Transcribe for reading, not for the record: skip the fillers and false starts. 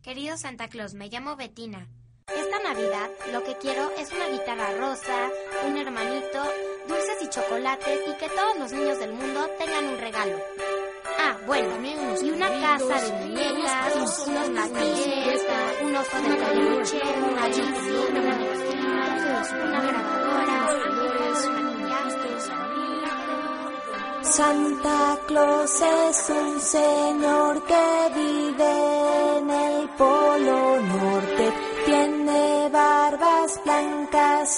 Querido Santa Claus, me llamo Betina. Esta Navidad lo que quiero es una guitarra rosa, un hermanito, dulces y chocolates y que todos los niños del mundo tengan un regalo. Ah, bueno, y una casa de muñecas, unos martillos, un oso de peluche, una bici, una grabadora, Santa Claus es un señor que vive en el Polo Norte. Tiene barbas blancas